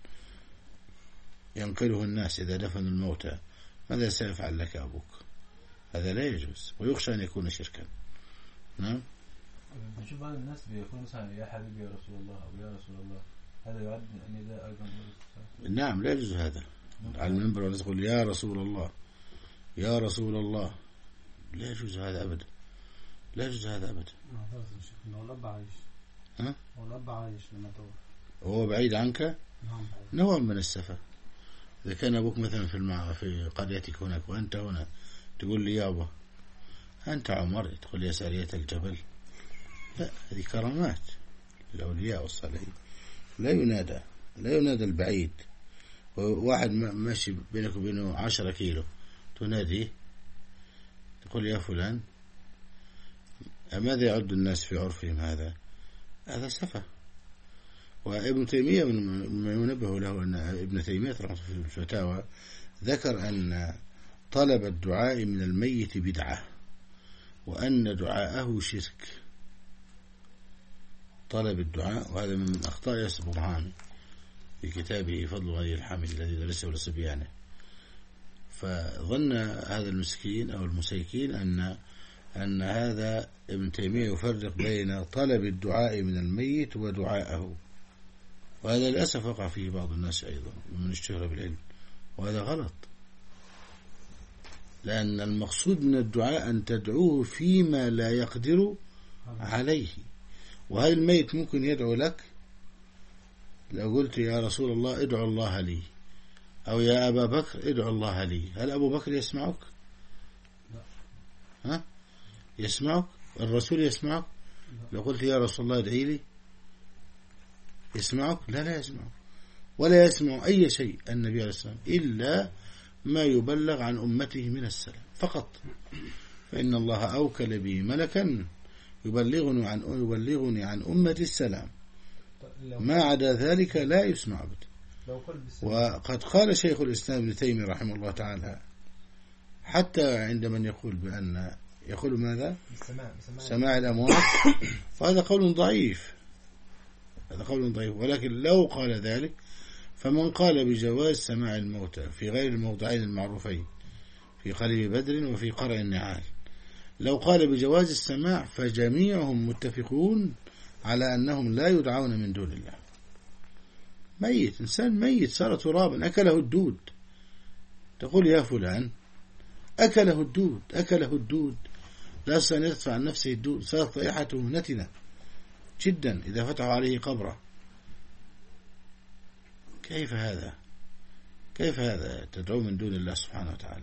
ينقله الناس إذا دفن الموتى، ماذا سيفعل لك أبوك؟ هذا لا يجوز، ويخشى أن يكون شركا. نعم. نشوف بعض الناس بيقول مثلا يا حبيبي يا رسول الله أو يا رسول الله، هذا يعد أن ده أيضا؟ نعم، لا يجوز هذا على المنبر والناس يقول يا رسول الله يا رسول الله، لا يجوز هذا أبدا، لا يجوز هذا أبدا. هو الأب عايش، هو الأب عايش لما توفى، وهو بعيد عنك. نعم. نوع من السفة. إذا كان أبوك مثلا في قريتك هناك وأنت هنا، تقول لي يابا أنت عمر، تقول لي يا سارية الجبل، لا، هذه كرامات، الأولياء والصالحين لا ينادى البعيد. واحد ماشي بينك وبينه 10 كيلو تناديه تقول يا فلان، ماذا يعد الناس في عرفهم هذا سفه. وابن تيمية مما ينبه له أن ابن تيمية رحمه في الفتاوى ذكر أن طلب الدعاء من الميت بدعة، وأن دعاءه شرك. طلب الدعاء، وهذا من أخطاء ياسر برهامي في كتابه فضل غني الحامد الذي درسه لصبيانه. فظن هذا المسكين أو المسيكين أن هذا ابن تيمية يفرق بين طلب الدعاء من الميت ودعاءه، وهذا للأسف وقع فيه بعض الناس أيضا من اشتهر بالعلم، وهذا غلط. لأن المقصود من الدعاء أن تدعوه فيما لا يقدر عليه. وهل الميت ممكن يدعو لك؟ لو قلت يا رسول الله ادعو الله لي، أو يا أبا بكر ادعو الله لي، هل أبو بكر يسمعك؟ ها؟ يسمعك؟ الرسول يسمعك؟ لو قلت يا رسول الله ادعي لي يسمعك؟ لا يسمعك، ولا يسمع أي شيء النبي عليه الصلاة والسلام إلا ما يبلغ عن أمته من السلام فقط. فإن الله أوكل بي ملكا يبلغني عن أمتي السلام، ما عدا ذلك لا يسمع أبدا. وقد قال شيخ الإسلام ابن تيمية رحمه الله تعالى حتى عند من يقول ماذا؟ سماع الأموات، فهذا قول ضعيف، ولكن لو قال ذلك فمن قال بجواز سماع الموتى في غير الموضعين المعروفين في قليب بدر وفي قرع النعال، لو قال بجواز السماع فجميعهم متفقون على أنهم لا يدعون من دون الله. ميت، إنسان ميت صار ترابا أكله الدود، تقول يا فلان أكله الدود لا يستطيع أن يدفع عن نفسه الدود، صارت رائحته نتنة جدا إذا فتحوا عليه قبره. كيف هذا تدعو من دون الله سبحانه وتعالى؟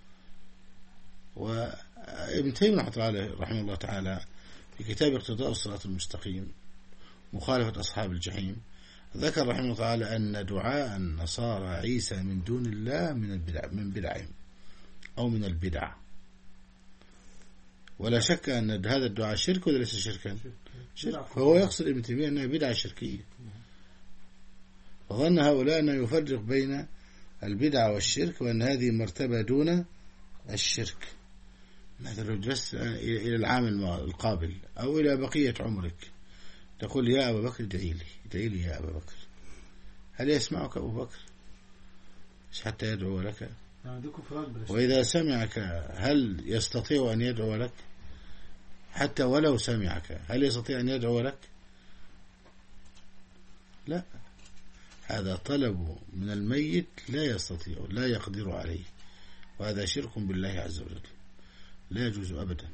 وابن تيمية رحمه الله تعالى في كتاب اقتضاء الصراط المستقيم مخالفة أصحاب الجحيم ذكر رحمه الله تعالى أن دعاء النصارى عيسى من دون الله من بدعهم أو من البدع، ولا شك أن هذا الدعاء شرك ولا ليس شركا؟ شرك. فهو يقصد ابن تيمية أنها بدعة شركية، وظن هؤلاء أنه يفرق بين البدعة والشرك، وأن هذه مرتبة دون الشرك. مثلا لو جلست إلى العام القابل أو إلى بقية عمرك تقول يا أبا بكر ادعي لي يا أبا بكر، هل يسمعك أبو بكر حتى يدعو لك؟ وإذا سمعك هل يستطيع أن يدعو لك؟ حتى ولو سمعك هل يستطيع أن يدعو لك؟ لا، هذا طلب من الميت لا يستطيع لا يقدر عليه، وهذا شرك بالله عز وجل لا يجوز أبدا.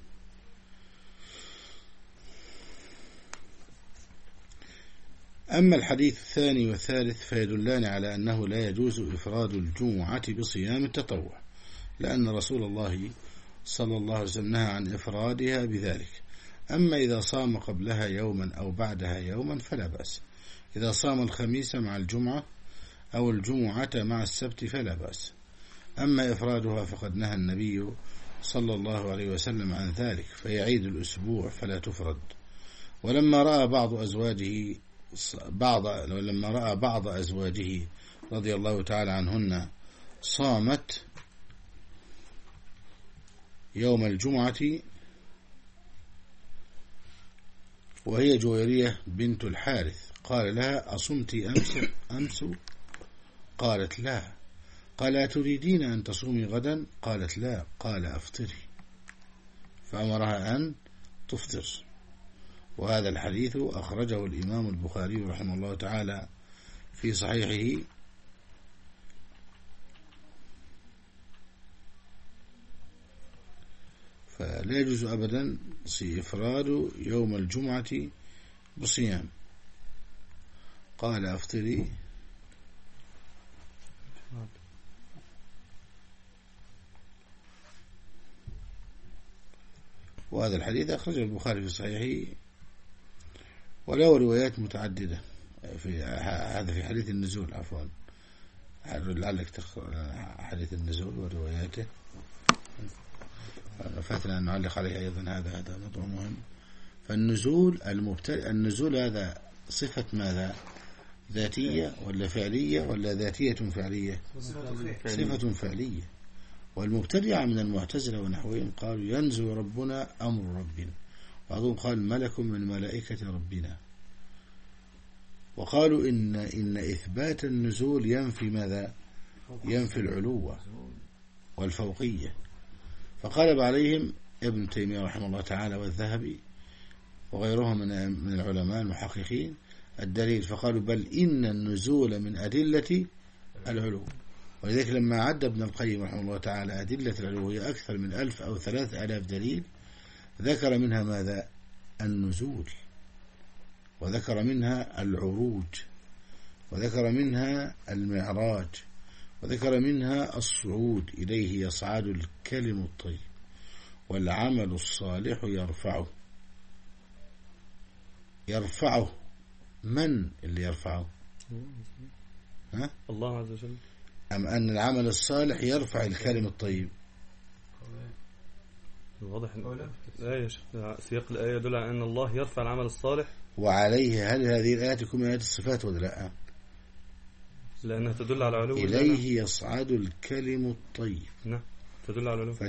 أما الحديث الثاني والثالث فيدلان على أنه لا يجوز إفراد الجمعة بصيام التطوع، لأن رسول الله صلى الله عليه وسلم نهى عن إفرادها بذلك. أما إذا صام قبلها يوما أو بعدها يوما فلا بأس. إذا صام الخميس مع الجمعة أو الجمعة مع السبت فلا بأس. أما إفرادها فقد نهى النبي صلى الله عليه وسلم عن ذلك، فيعيد الأسبوع فلا تفرد. ولما رأى بعض أزواجه رضي الله تعالى عنهن صامت يوم الجمعة وهي جويرية بنت الحارث، قال لها أصمت أمس؟ قالت لا. قال أتريدين أن تصومي غدا؟ قالت لا. قال أفطري، فأمرها أن تفطر. وهذا الحديث أخرجه الإمام البخاري رحمه الله تعالى في صحيحه فلا يجوز أبدا إفراد يوم الجمعة بصيام. قال أفطري، وهذا الحديث أخرجه البخاري في صحيحه وله روايات متعددة في هذا في حديث النزول. عفوا لعلك تقرأ حديث النزول ورواياته، فاتنا أن نعلق عليه أيضا. هذا موضوع مهم. فالنزول النزول هذا صفة ماذا؟ ذاتية ولا فعلية ولا ذاتية فعلية؟ صفة فعلية. والمبتدعة من المعتزلة ونحوهم قالوا ينزل ربنا أمر ربنا، وبعضهم قال ملك من ملائكة ربنا. وقالوا إن إثبات النزول ينفي ماذا؟ ينفي العلو والفوقية. فقالب عليهم ابن تيمية رحمه الله تعالى والذهبي وغيرهم من العلماء المحققين الدليل، فقالوا بل إن النزول من أدلة العلو. ولذلك لما عد ابن القيم رحمه الله تعالى أدلة العلو هي أكثر من 1000 أو 3000 دليل، ذكر منها ماذا؟ النزول، وذكر منها العروج، وذكر منها المعراج، وذكر منها الصعود إليه يصعد الكلم الطيب والعمل الصالح يرفعه. من اللي يرفعه؟ ها؟ الله عز وجل. أم أن العمل الصالح يرفع الكلم الطيب؟ واضح الآية، سياق الآية يدل على أن الله يرفع العمل الصالح. وعليه هل هذه الآية تكون من آيات الصفات ولا لا؟ لأنها تدل على علو إليه يصعد الكلم الطيب. نعم تدل على علو.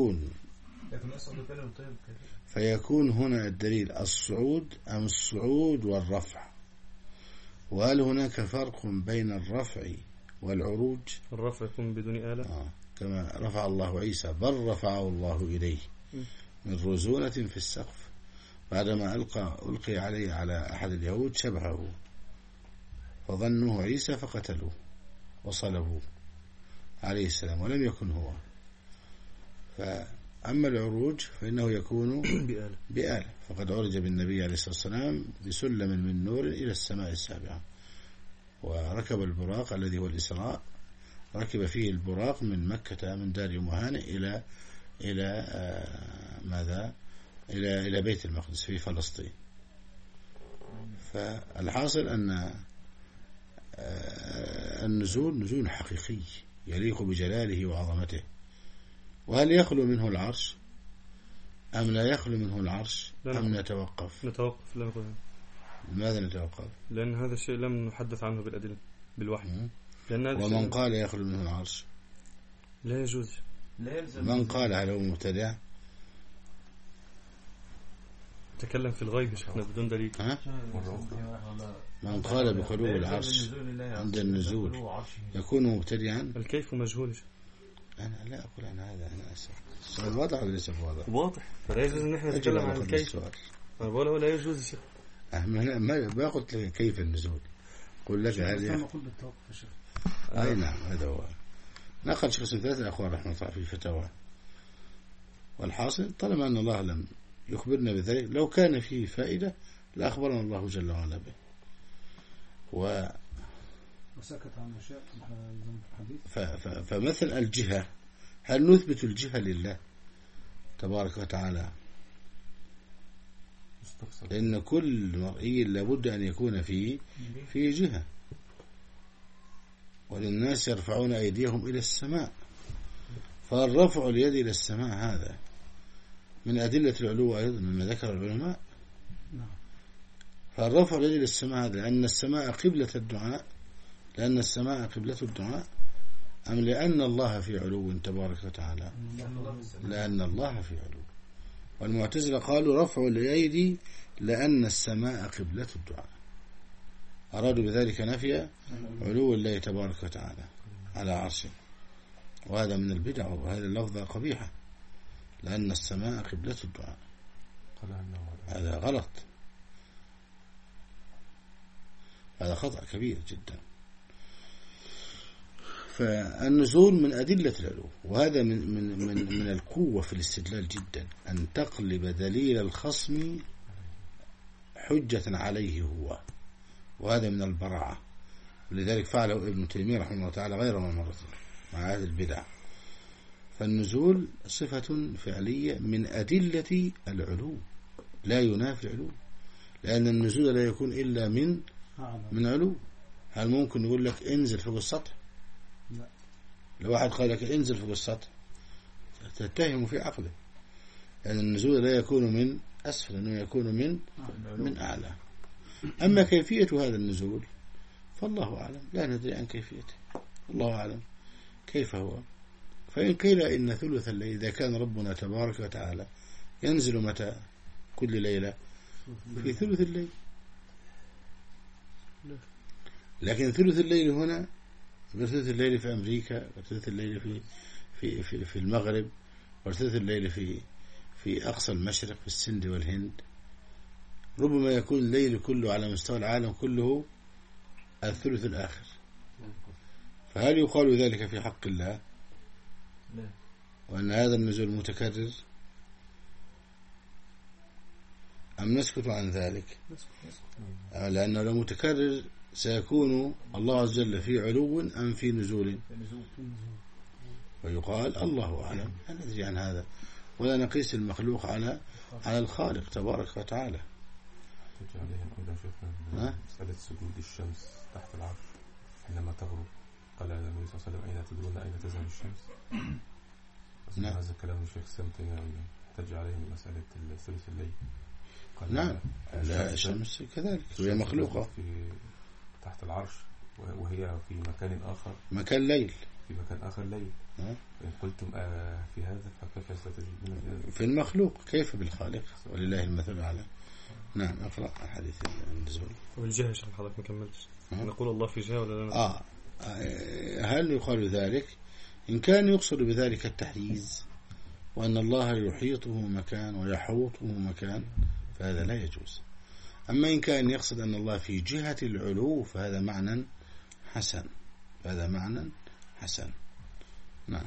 فيكون هنا الدليل الصعود أم الصعود والرفع؟ وهل هناك فرق بين الرفع والعروج؟ الرفع يكون بدون آلة. كما رفع الله عيسى، بل رفعه الله إليه من رزونة في السقف بعدما ألقي عليه على أحد اليهود شبهه فظنوه عيسى فقتلوه وصلبوه عليه السلام ولم يكن هو. فأما العروج فإنه يكون بآلة. فقد عرج بالنبي عليه الصلاة والسلام بسلم من نور إلى السماء السابعة، وركب البراق الذي هو الإسراء، ركب فيه البراق من مكة من دار أم هانئ إلى ماذا؟ إلى بيت المقدس في فلسطين. فالحاصل أن النزول نزول حقيقي يليق بجلاله وعظمته. وهل يخلو منه العرش أم لا يخلو منه العرش أم نتوقف؟ لماذا نتوقف؟ لأن هذا الشيء لم نحدث عنه بالأدلة بالوحي. ومن قال يخلو منه العرش لا يجوز. من قال على مبتدع تكلم في الغيب شيخنا بدون دليل. من قال بخلو العرش عند النزول يكون مبتدعا. الكيف مجهول. أنا لا أقول عن هذا، أنا أسف. السؤال واضح ولا ليس واضح؟ واضح. فلا يجوز أن احنا نتكلم عن الكيف. أنا بقوله لا يجوز يا شيخ. ما قلت لك كيف النزول، قل لك هذه. أي نعم هذا هو. نقل شخص ثلاثة الأخوان رحمه الله في الفتاوى. والحاصل طالما أن الله لم يخبرنا بذلك، لو كان فيه فائدة لأخبرنا الله جل وعلا به. وسكت عن أشياء فمثل الجهة، هل نثبت الجهة لله تبارك وتعالى؟ لأن كل مرئي لابد أن يكون فيه جهة. وللناس يرفعون أيديهم إلى السماء، فالرفع اليد إلى السماء هذا من أدلة العلو أيضا مما ذكر العلماء. فالرفع اليد إلى السماء هذا لأن السماء قبلة الدعاء، لأن السماء قبلة الدعاء، أم لأن الله في علو تبارك وتعالى؟ لأن الله في علو. والمعتزلة قالوا رفع الأيدي لأن السماء قبلة الدعاء، أرادوا بذلك نفي علو الله تبارك وتعالى على عرشه. وهذا من البدع، وهذه اللفظة قبيحة، لأن السماء قبلة الدعاء، هذا غلط، هذا خطأ كبير جدا. فالنزول من أدلة العلو، وهذا من القوة في الاستدلال جدا، أن تقلب دليل الخصم حجة عليه هو، وهذا من البراعة. ولذلك فعله ابن تيمية رحمه الله تعالى غير مرة مع هذه البدع. فالنزول صفة فعلية من أدلة العلو، لا ينافي العلو، لأن النزول لا يكون إلا من علو. هل ممكن يقول لك انزل فوق السطح؟ لا. لو واحد قال لك انزل فوق السطح تتهم في عقله، لأن النزول لا يكون من أسفل، إنه يكون من أعلى. أما كيفية هذا النزول فالله أعلم، لا ندري عن كيفيته، الله أعلم كيف هو. فإن قيل إن ثلث الليل، إذا كان ربنا تبارك وتعالى ينزل متى؟ كل ليلة في ثلث الليل، لكن ثلث الليل هنا ثلث الليل في أمريكا، وثلث الليل في المغرب، وثلث الليل في أقصى المشرق في السند والهند. ربما يكون الليل كله على مستوى العالم كله الثلث الآخر. فهل يقال ذلك في حق الله؟ لا. وأن هذا النزول متكرر، أم نسكت عن ذلك؟ لأنه لو متكرر سيكون الله عز وجل في علو أم في نزول؟ ويقال الله أعلم، لا ندري عن هذا، ولا نقيس المخلوق على الخالق تبارك وتعالى. عليهم أيضا شيخنا مسألة سجود الشمس تحت العرش حينما تغرب، قال النبي صلى الله عليه وسلم أين تدرون أين تذهب الشمس؟ نعم. هذا كلام الشيخ سمتين يحتج عليه مسألة ثلث الليل. نعم، لا الشمس كذلك وهي مخلوقة في تحت العرش، وهي في مكان آخر، مكان ليل، في مكان آخر ليل. إن قلتم في هذا فكيف ستجدون في المخلوق؟ كيف بالخالق؟ ولله المثل الأعلى. نعم، أقرأ حديث النزول. والجهة شيخ حضرتك ما كملتش، نقول الله في جهة ولا لا؟ هل يقال ذلك؟ إن كان يقصد بذلك التحييز وأن الله يحيطه مكان ويحوطه مكان فهذا لا يجوز. أما إن كان يقصد أن الله في جهة العلو فهذا معنى حسن، فهذا معنى حسن. نعم.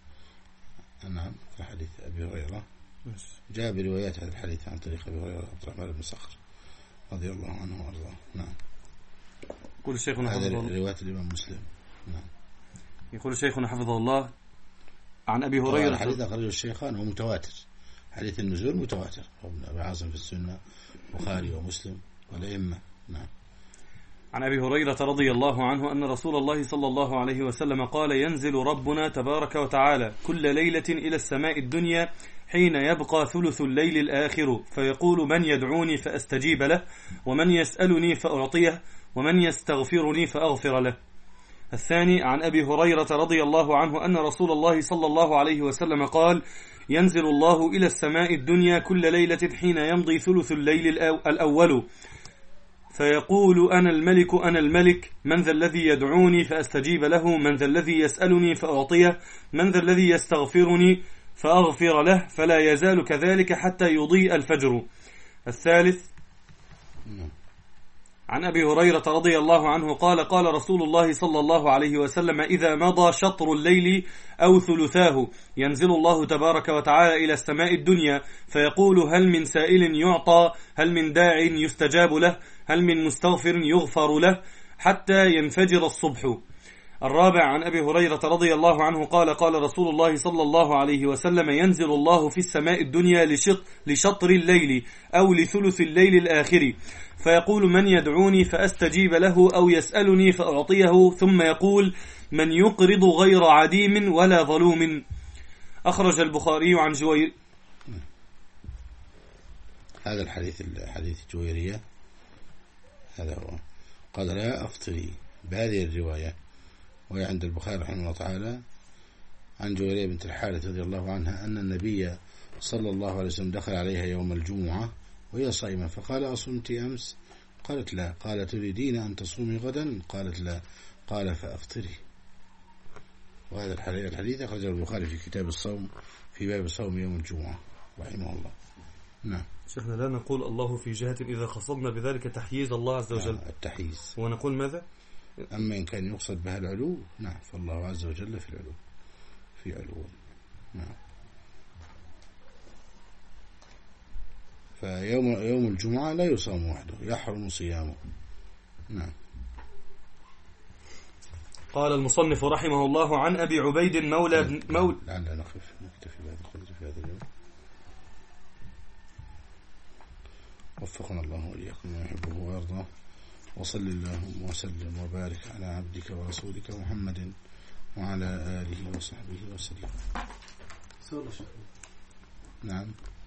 نعم. في حديث أبي هريرة جاء بروايات هذا الحديث عن طريق أبي هريرة عبد الرحمن بن صخر رضي الله عنه وارضاه. نعم. يقول شيخنا هذا رواية الإمام مسلم. نعم. يقول شيخنا حفظه الله عن أبي هريرة، الحديث أخرجه الشيخان هو متواتر، حديث النزول متواتر، ابن أبي عاصم في السنة، بخاري ومسلم والأئمة. نعم. عن أبي هريرة رضي الله عنه أن رسول الله صلى الله عليه وسلم قال: ينزل ربنا تبارك وتعالى كل ليلة إلى السماء الدنيا حين يبقى ثلث الليل الآخر، فيقول: من يدعوني فأستجيب له، ومن يسألني فأعطيه، ومن يستغفرني فأغفر له. الثاني عن أبي هريرة رضي الله عنه أن رسول الله صلى الله عليه وسلم قال: ينزل الله إلى السماء الدنيا كل ليلة حين يمضي ثلث الليل الأول، فيقول: أنا الملك أنا الملك، من ذا الذي يدعوني فأستجيب له، من ذا الذي يسألني فأعطيه، من ذا الذي يستغفرني فأغفر له، فلا يزال كذلك حتى يضيء الفجر. الثالث عن أبي هريرة رضي الله عنه قال: قال رسول الله صلى الله عليه وسلم: إذا مضى شطر الليل أو ثلثاه ينزل الله تبارك وتعالى إلى السماء الدنيا فيقول: هل من سائل يعطى، هل من داع يستجاب له، هل من مستغفر يغفر له، حتى ينفجر الصبح. الرابع عن أبي هريرة رضي الله عنه قال: قال رسول الله صلى الله عليه وسلم: ينزل الله في السماء الدنيا لشطر الليل أو لثلث الليل الآخر، فيقول: من يدعوني فأستجيب له، أو يسألني فأعطيه، ثم يقول: من يقرض غير عديم ولا ظلوم. أخرج البخاري عن جوير. هذا الحديث جويرية، هذا هو. قال: لا أفطري، بهذه الرواية، وهي عند البخاري رحمه الله تعالى عن جويرية بنت الحارث رضي الله عنها أن النبي صلى الله عليه وسلم دخل عليها يوم الجمعة وهي صائمة، فقال: أصمت أمس؟ قالت: لا. قال: تريدين أن تصومي غدا؟ قالت: لا. قال: فأفطري. وهذا الحديث أخرجه البخاري في كتاب الصوم في باب صوم يوم الجمعة رحمه الله. نعم. شيخنا لا نقول الله في جهة إذا قصدنا بذلك تحييز الله عز وجل، التحييز، ونقول ماذا؟ أما إن كان يقصد بها العلو، نعم، فالله عز وجل في العلو، في علو. نعم. فيوم الجمعة لا يصام وحده، يحرم صيامه. نعم. قال المصنف رحمه الله عن أبي عبيد مولى لعلنا نكتفي بهذا القدر في هذا اليوم. وفقنا الله وإياكم ما يحبه ويرضاه. وصل اللهم وسلم وبارك على عبدك ورسولك محمد وعلى آله وصحبه وسلم. سؤال شيخ. نعم.